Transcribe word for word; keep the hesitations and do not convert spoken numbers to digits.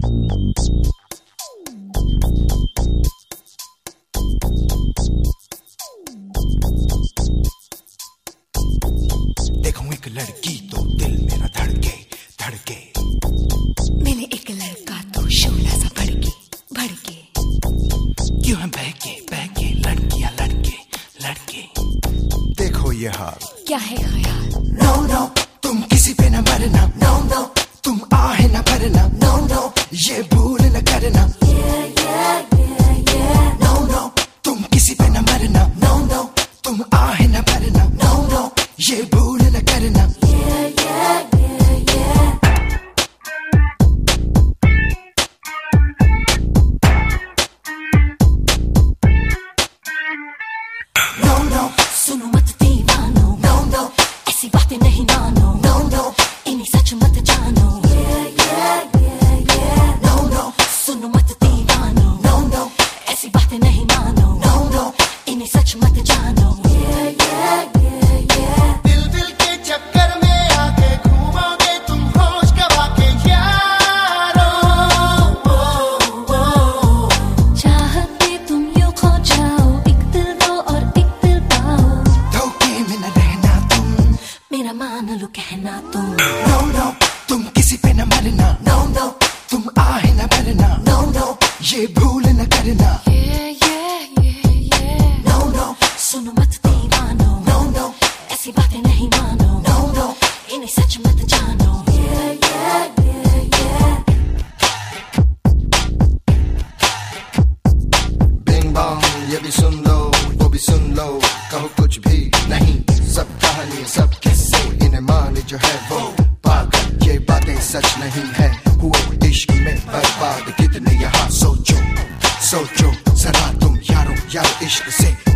देखूं एक लड़की तो दिल मेरा धड़के धड़के, मैंने एक लड़का तो शोला सा भड़के भड़के, क्यों है बहके बहके लड़कियां लड़के लड़के। देखो ये हाल क्या है ख्याल? नो नो तुम किसी पे न मरना, नो नो तुम आहे न भरना, नो नो ये भूल न करना, नो नो तुम किसी पे न मरना, नो नो तुम आहे न भरना, नो नो ये भूल न करना। नो नो सुनो मत दीवानो, नो नो ऐसी बातें नहीं मानो, नो नो इन्हें सच मत जानो, नो नो सुनो मत दीवानो, नो नो ऐसी बातें नहीं मानो, नो नो इन्हें सच मत जानो। दिल दिल के चक्कर में आके घूमोगे तुम होश गवा के यारो, चाहते तुम यूं खो जाओ, एक दिल दो और एक दिल पाओ, धोखे में न रहना तुम, मेरा मान लो कहना तुम। नो नो तुम किसी पे न मरना, नो नो तुम आहे न भरना, नो नो ये भूल न करना, नो नो सुनो मत दीवानो, नो नो ऐसी बातें नहीं मानो, नो नो इन्हें सच मत जानो। बिंग बॉन्ग ये भी सुन लो वो भी सुन लो, कहो कुछ भी नहीं सब कहानी सब किस्से, इन्हें मान जो है वो पागल, ये बातें सच नहीं है, हुए इश्क में बर्बाद कितने यहाँ। सोचो सोचो जरा तुम यारो यारो इश्क से,